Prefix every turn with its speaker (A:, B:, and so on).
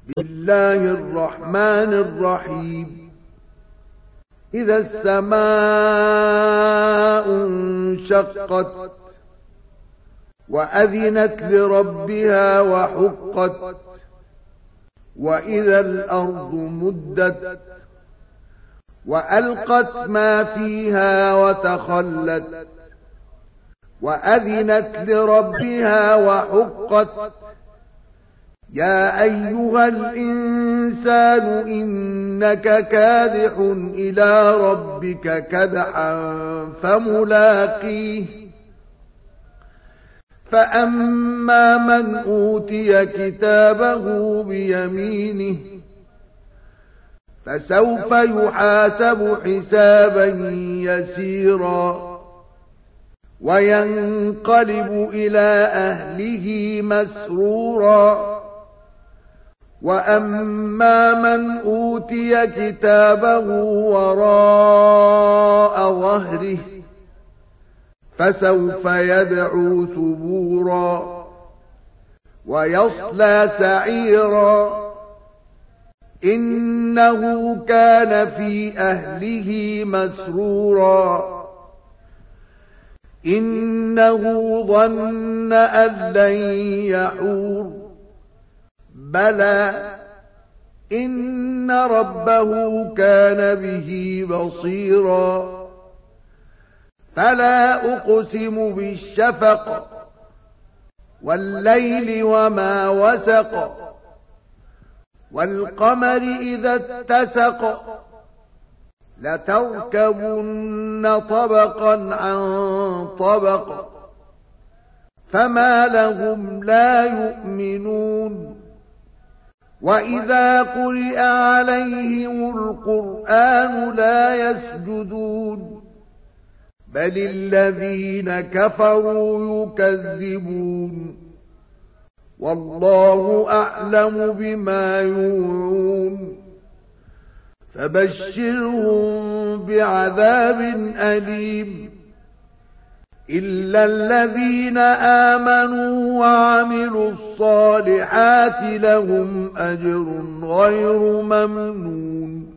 A: بسم الله الرحمن الرحيم إذا السماء انشقت وأذنت لربها وحقت وإذا الأرض مدت وألقت ما فيها وتخلت وأذنت لربها وحقت يا أيها الإنسان إنك كادح إلى ربك كدحا فملاقيه فأما من أوتي كتابه بيمينه فسوف يحاسب حسابا يسيرا وينقلب إلى أهله مسرورا وأما من أوتي كتابه وراء ظهره فسوف يدعو ثبورا ويصلى سعيرا إنه كان في أهله مسرورا إنه ظن أن لن يحور بلى إن ربه كان به بصيرا فلا أقسم بالشفق والليل وما وسق والقمر إذا اتسق لتركبن طبقا عن طبق فما لهم لا يؤمنون وإذا قرئ عليهم القرآن لا يسجدون بل الذين كفروا يكذبون والله أعلم بما يوعون فبشرهم بعذاب أليم إلا الذين آمنوا وعملوا الصالحات لهم أجر غير ممنون